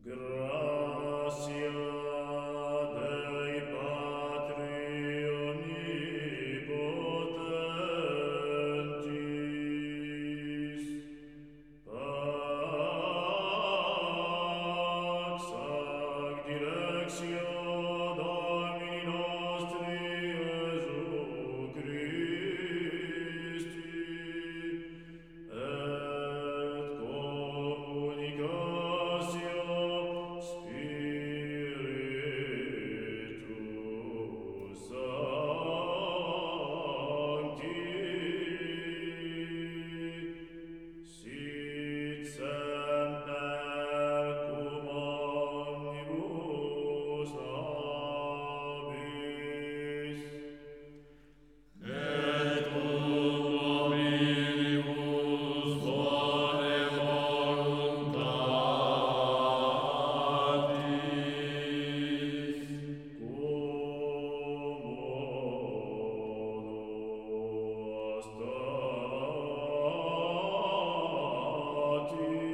Gratia Dei Patri Omnipotentis, pax ac directio Domini nostri Iesu Christi, et communicatio Spiritus Sancti, sit semper cum omnibus nobis, et cum omnibus bone voluntatis, cum modo